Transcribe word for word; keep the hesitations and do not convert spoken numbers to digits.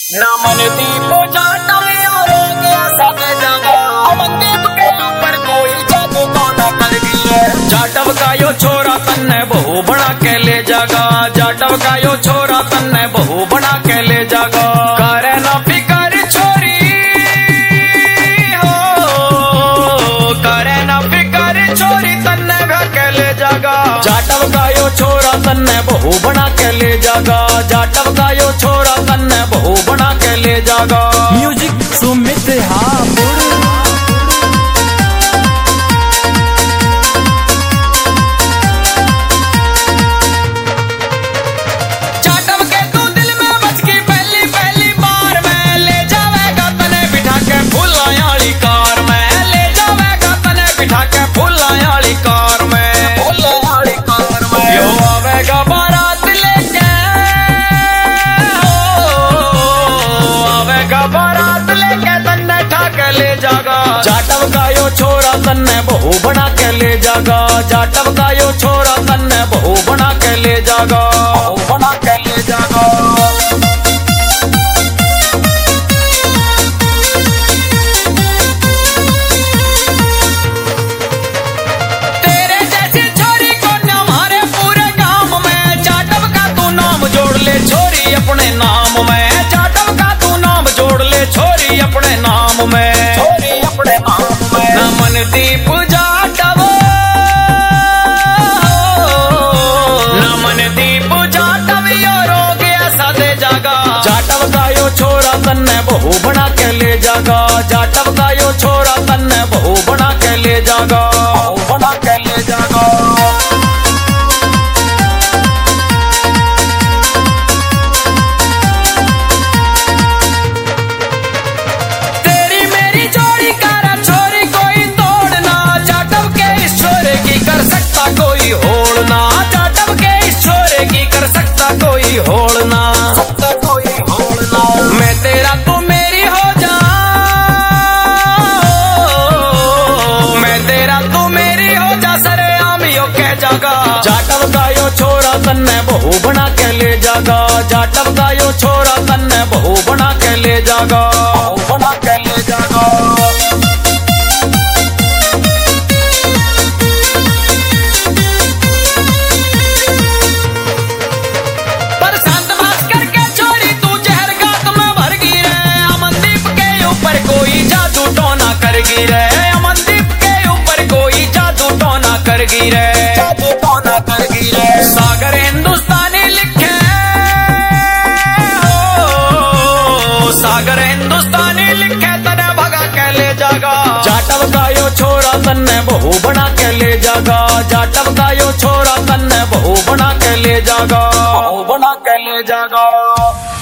नमन दीप जाटव यारो गया सब जगह अमनदीप के ऊपर कोई जादू तो न कर गया। जाटव का यो छोरा तन्ने बहु बना के ले जागा, जाटव का यो छोरा तन्ने बहु बना के ले जागा। करे न फिकर छोरी हो, करे न फिकर छोरी तन्ने भा के ले जागा। जाटव का यो छोरा तन्ने बहु बना के ले जागा, जाटव का यो छोरा तन्ने बहु बना के ले जागा। म्यूजिक सुमित हापुड़। जाटव के तू दिल में बच की पहली पहली बार में ले जावेगा तने बिठा के फुलायाली कार में, ले जावेगा तने बिठा के फुलायाली कार में, फुलायाली कार में। यो आवेगा बारात लेके, आवेगा बारात लेके तन्ने ठाक ले जागा। जाटव का यो छोरा तन्ने बहु बना के ले जागा, जाटव का यो छोरा तन्ने बहु बना के ले जागा, बहु बना के ले जागा। तेरे जैसी छोरी को न हमारे पूरे गांव में, जाटव का तू नाम जोड़ ले छोरी अपने नाम में, जाटव का तू नाम जोड़ ले छोरी अपने नाम में, छोरी अपने नाम में। नमनदीप जाटव, नमनदीप जाटव यो रो गया सदे जागा। जाटव का यो छोरा तन्ने बहु बना के ले जागा, जाटव का यो छोरा तन्ने बहु बना के ले जागा, बहु बना के ले जागा। तेरी मेरी जोड़ी करा छोरी कोई तोड़ना, जाटव के इस छोरे की कर सकता कोई होड़ना, जाटव के इस छोरे की कर सकता कोई होड़ना, सकता कोई होड़ना। मैं तेरा तू मेरी हो जा, मैं तेरा तू मेरी हो जा सरे आम यो कह जागा। जाटव का यो छोरा तन्ने बहु बना के ले जागा, जाटव का यो छोरा तन्ने बहु बना के ले जागा, बहु बना के ले जागा। पर संत भास्कर के छोरी तू जहर गात में भर गिरे, अमनदीप के ऊपर कोई जादू टोना कर गिरे, अमनदीप के ऊपर कोई जादू टोना कर गिरे, जादू टोना कर गिरे। सागर हिंदुस्तानी लिखे हो, सागर हिंदुस्तानी लिखे तने भगा के ले जागा। जाटव का यो छोरा तन्ने बहु बना के ले जागा, जाटव का यो छोरा तन्ने बहु बना के ले जागा, बहु बना के ले जागा।